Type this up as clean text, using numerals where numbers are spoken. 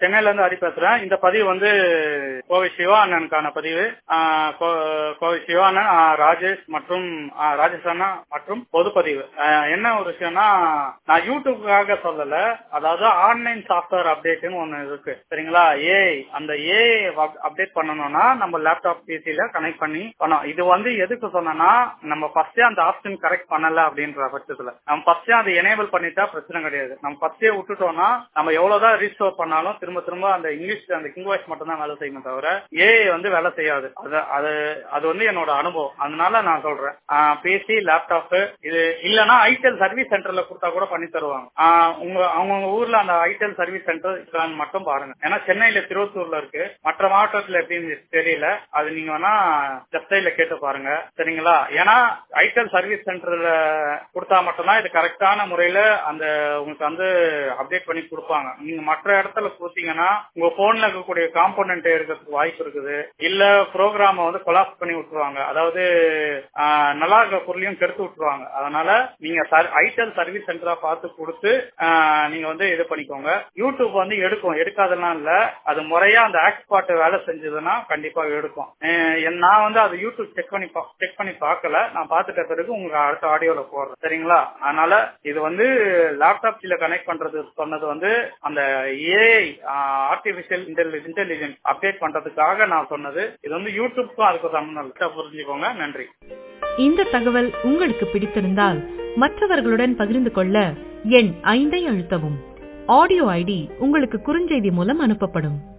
சென்னையில இருந்து ஹரி பேசுறேன். இந்த பதிவு வந்து கோவை சிவா அண்ணனுக்கான பதிவு. கோவை சிவா அண்ணன், ராஜேஷ் மற்றும் ராஜேஷ் அண்ணா மற்றும் பொதுப்பதிவு. என்ன ஒரு விஷயம்னா, நான் யூடியூப்காக சொல்லல, அதாவது ஆன்லைன் சாஃப்ட்வேர் அப்டேட்னு ஒண்ணு இருக்கு சரிங்களா. அந்த ஏஐ அப்டேட் பண்ணணும்னா நம்ம லேப்டாப் பிசில கனெக்ட் பண்ணி பண்ணோம். இது வந்து எதுக்கு சொன்னா, நம்ம ஃபர்ஸ்டே அந்த ஆப்ஷன் கரெக்ட் பண்ணல அப்படின்ற பட்சத்துல நம்ம ஃபர்ஸ்டே அதை எனேபிள் பண்ணிட்டா பிரச்சனை கிடையாது. நம்ம ஃபர்ஸ்டே விட்டுட்டோம்னா நம்ம எவ்வளவுதான் ரீஸ்டோர் பண்ணாலும் திரும்ப திரும்ப அந்த இங்கிலீஷ் அந்த கிங் வாய்ஸ் மட்டும் தான் வேலை செய்யணும் தவிர ஏஐ வந்து வேலை செய்யாது. அது வந்து என்னோட அனுபவம். அதனால நான் சொல்றேன், பிசி லேப்டாப் இது இல்லைன்னா ஐடெல் சர்வீஸ் சென்டர்ல கொடுத்தா கூட பண்ணி தருவாங்க. அவங்க ஊர்ல அந்த ஐடெல் சர்வீஸ் சென்டர் மட்டும் பாருங்க. ஏன்னா சென்னையில திருவத்தூர்ல இருக்கு, மற்ற மாவட்டத்துல எப்படின்னு தெரியல. அது நீங்க வேணா வெப்சைட்ல கேட்டு பாருங்க சரிங்களா. ஏன்னா ஐடெல் சர்வீஸ் சென்டர்ல கொடுத்தா மட்டும்தான் இது கரெக்டான முறையில அந்த உங்களுக்கு வந்து அப்டேட் பண்ணி கொடுப்பாங்க. நீங்க மற்ற இடத்துல கொடுத்தீங்கன்னா உங்க போன்ல இருக்கக்கூடிய காம்போனன்ட் இருக்கிறதுக்கு வாய்ப்பு இருக்குது. இல்ல ப்ரோக்ராம வந்து கொலாப்ஸ் பண்ணி விட்டுருவாங்க, அதாவது நல்லா இருக்கிற பொருளையும் கெடுத்து விட்டுருவாங்க. அதனால நீங்க ஐடெல் சர்வீஸ் சென்டரா பார்த்து கொடுத்து நீங்க வந்து இது பண்ணிக்கோங்க. யூடியூப் வந்து எடுக்காதெல்லாம் இல்ல, அது முறையா அந்த ஆக்ஸ்பாட் வேலை செஞ்சதுன்னா கண்டிப்பா எடுக்கும். நான் வந்து அது யூடியூப் செக் பண்ணி பார்க்கல, நான் பார்த்துட்ட பிறகு உங்களுக்கு அடுத்த ஆடியோல போடுறேன் சரிங்களா. அதனால இது வந்து லேப்டாப்ல கனெக்ட் பண்றது சொன்னது வந்து அந்த ஏஐ ஆர்டிபிஷியல் இன்டெலிஜென்ஸ் அப்டேட் பண்றதுக்காக நான் சொன்னது. இது வந்து யூடியூப்க்கும் அதுக்கு சம்பந்தம் புரிஞ்சுக்கோங்க. நன்றி. இந்த தகவல் உங்களுக்கு பிடித்திருந்தால் மற்றவர்களுடன் பகிர்ந்து கொள்ள எண் 5 அழுத்தவும். ஆடியோ ஐடி உங்களுக்கு குறுஞ்செய்தி மூலம் அனுப்பப்படும்.